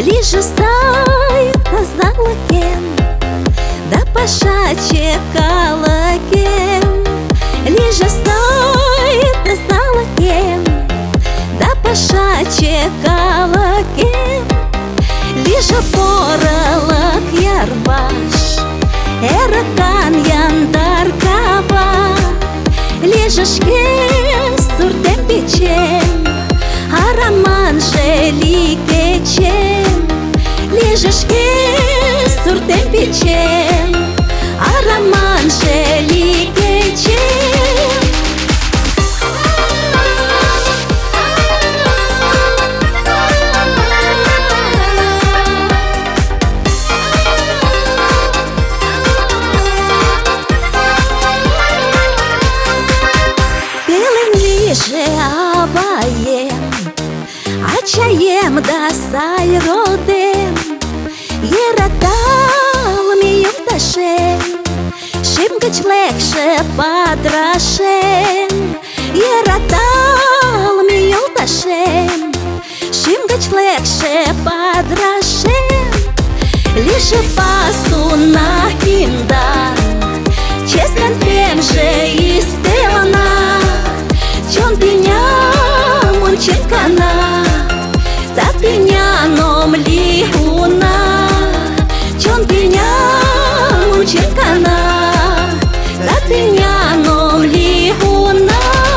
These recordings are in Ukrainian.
лиже стоит на залоке, да пошачье калаке. Лиже стоит на залоке, да пошачье калаке. Лиже поралак ярбаш, эракан яндар кава. Лиже шке суртем печем, араман жели кечем. Лиже шке суртем печем, араман жели кечем. Лиже абаем, ачаем да сайродем. Ератал миюм ташем, шимгач легше подрашем. Ератал миюм ташем, шимгач легше подрашем. Лише пасу на кинда, честен тем же истелана. Чон пеня мунченкана, та пеня ном лихуна. Чон пеня мунченкана, та пеня ном лихуна.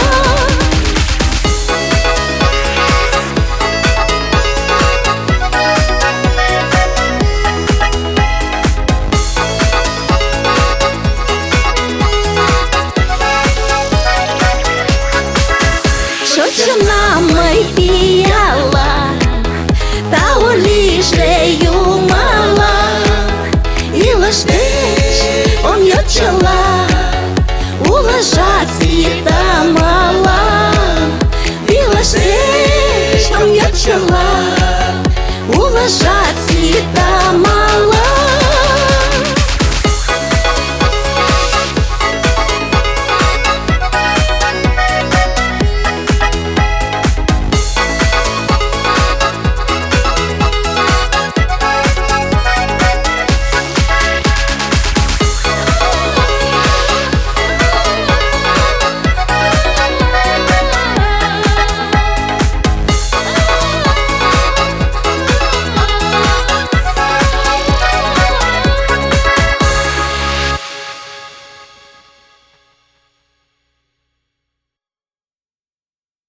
Шочена май пияла, та лиже юмала. И лишь